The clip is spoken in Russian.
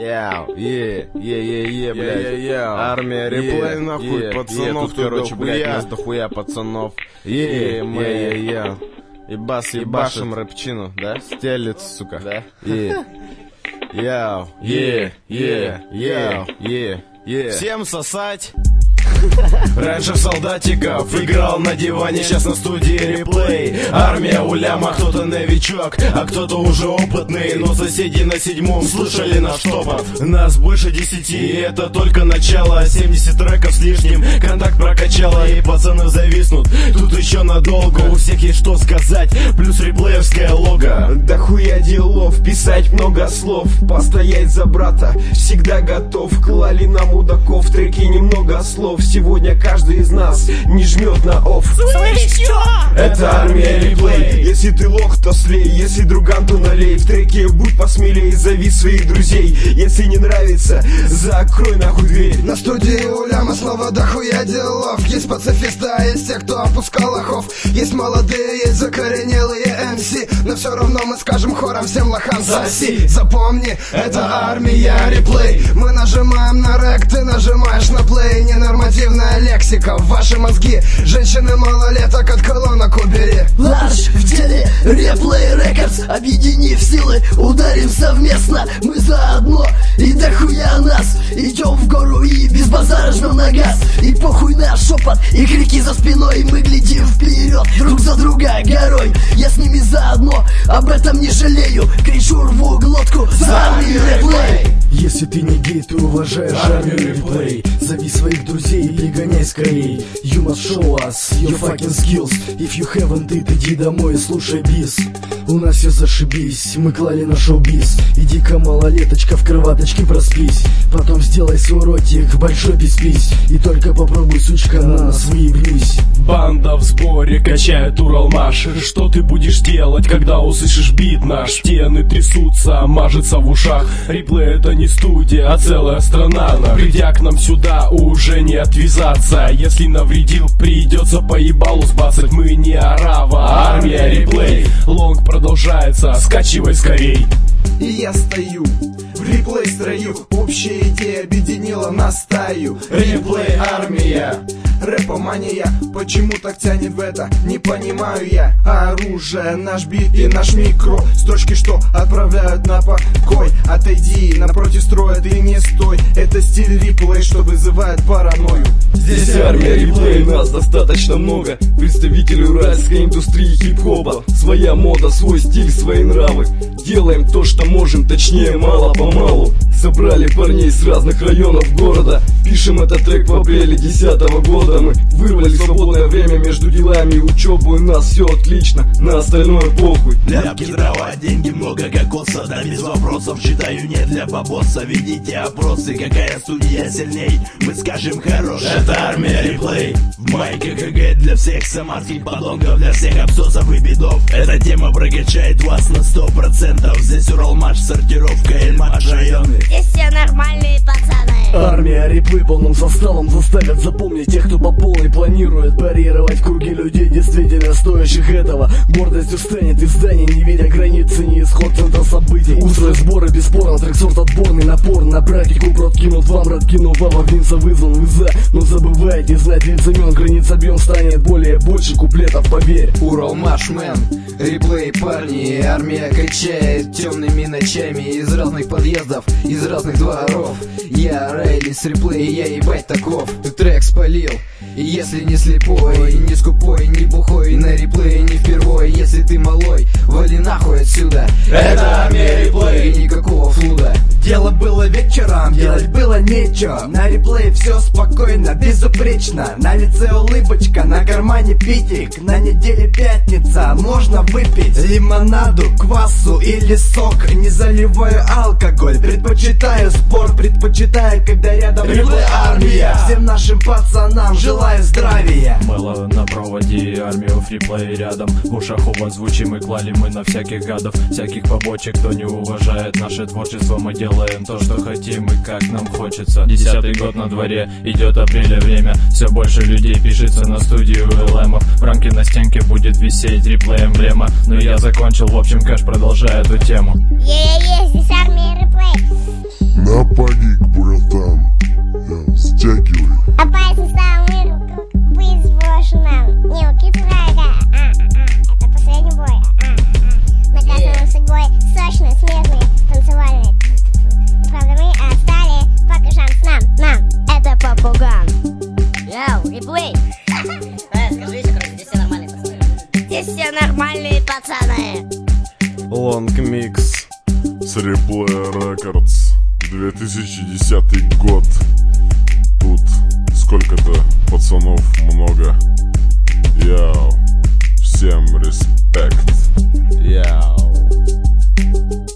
блядь. Армия реплей, нахуй, пацанов тут, короче, блядь, нас дохуя пацанов. Ебашим рэпчину, да? Стелец, сука. Да. Всем сосать. Раньше в солдатиков играл на диване, сейчас на студии реплей. Армия уляма, кто-то новичок, а кто-то уже опытный. Но соседи на 7-м слышали наш топот. Нас больше 10, и это только начало. 70 треков с лишним, контакт прокачало. И пацаны зависнут, тут еще надолго. У всех есть что сказать, плюс реплеевское лого. Да хуя делов, писать много слов, постоять за брата, всегда готов. Клали на мудаков, треки немного слов. Сегодня каждый из нас не жмет на офф. Слышь, чё? Это армия реплей. Если ты лох, то слей, если друган, то налей. В треке будь посмелее, зови своих друзей. Если не нравится, закрой нахуй дверь. На студии уляма снова дохуя делов. Есть пацифисты, а есть те, кто опускал охов. Есть молодые, есть закоренелые МС. Но все равно мы скажем хором всем лохам соси. Запомни, это армия реплей. Мы нажимаем на рэк, ты нажимаешь на плей. Ненормативная лексика в ваши мозги. Женщины малолеток от колонок убери. Ларш в деле, реплей рекордс. Объединив силы, ударим совместно. Мы заодно, и дохуя нас. Идем в гору и без базара жмем на газ. И похуй наш шепот, и крики за спиной. Мы глядим вперед, друг за друга горой. Я с ними заодно, об этом не жалею. Кричу, рву глотку за армию реплей. Если ты не гей, ты уважаешь армию реплей. Зови своих друзей и пригоняй скорей. You must show us your fucking skills. If you haven't it, иди домой и слушай бис. У нас все зашибись, мы клали на шоу-биз. Иди-ка, малолеточка, в кроваточке проспись. Потом сделай свой ротик большой пись-пись. И только попробуй, сучка, на нас выебнись. Банда в сборе качает Уралмаш. Что ты будешь делать, когда услышишь бит наш? Стены трясутся, мажется в ушах. Реплей это не студия, а целая страна. Придя к нам сюда, уже не отвязаться. Если навредил, придется по ебалу сбацать. Мы не арава, а армия реплей. Лонг продолжается, скачивай скорей. И я стою в реплей строю. Общая идея объединила нас стаю. Реплей армия, рэпомания. Почему так тянет в это, не понимаю я. Оружие, наш бит и наш микро. Строчки, что отправляют на покой. Отойди, напротив строя ты не стой. Это стиль реплей, что вызывает паранойю. Здесь армия реплей, нас достаточно много. Представители уральской индустрии хип-хопа. Своя мода, свой стиль, свои нравы. Делаем то, что можем, точнее мало-помалу. Собрали парней с разных районов города. Пишем этот трек в апреле 10-го года. Мы вырвали свободное время между делами и учебой. У нас все отлично, на остальное похуй. Ляпки, дрова, деньги, много кокоса. Да без вопросов, считаю не для бабоса. Ведите опросы, какая судья сильней. Мы скажем хорош, это армия реплей. В майке КГ для всех самарских подонков, для всех абсосов и бедов. Эта тема прокачает вас на 100%. Здесь Уралмаш, сортировка и матч районы. Здесь все нормальные пацаны. Армия реплей полным составом заставят запомнить тех, кто по полной планирует парировать круги людей, действительно стоящих этого. Гордостью станет издание, не видя границы, не исход центра событий. Устроив сборы бесспорно, трек-сорт отборный, напор на практику. Брод кинут вам, брат кинул вам, обвинца вызван вы за. Но забывайте знать лицемен, границ объем станет более больше куплетов, поверь. Уралмаш, мэн, реплей парни, армия качает темными ночами из разных подъездов, из разных дворов. Я Райли с реплей, я ебать таков. Ты трек спалил, и если не слепой, и не скупой, не бухой, на реплее не впервой. Если ты малой, вали нахуй отсюда. Это армия реплей, и никакого флуда. Дело было вечером, делать было нечего. На реплей все спокойно, безупречно. На лице улыбочка, на кармане питик. На неделе пятница, можно выпить лимонаду, квасу или сок. Не заливаю алкоголь, предпочитаю спорт. Предпочитаю, когда рядом реплей армия. Всем нашим пацанам желаю здравия. Мэло на проводе, армию фриплей рядом. В ушах у вас звучим и клали мы на всяких гадов. Всяких побочек, кто не уважает наше творчество. Мы делаем то, что хотим и как нам хочется. 10-й год на дворе, идет апреля время. Все больше людей пишется на студию ЛМов. В рамке на стенке будет висеть реплей эмблема. Но я закончил, в общем, кэш продолжает эту тему. Здесь армия реплей. На Втягивай. А пальцы стал мир вызвошенным. Не укид врага. Это последний бой. Наказанным судьбой сочный, смертный, танцевальный. Правда мы отстали, пока шанс нам. Это попуган. Йоу, реплей. Скажи еще, короче, здесь все нормальные пацаны. Здесь все нормальные пацаны. Лонг микс с Replay Records, 2010 год. Тут сколько-то пацанов много. Яу, всем респект. Яу.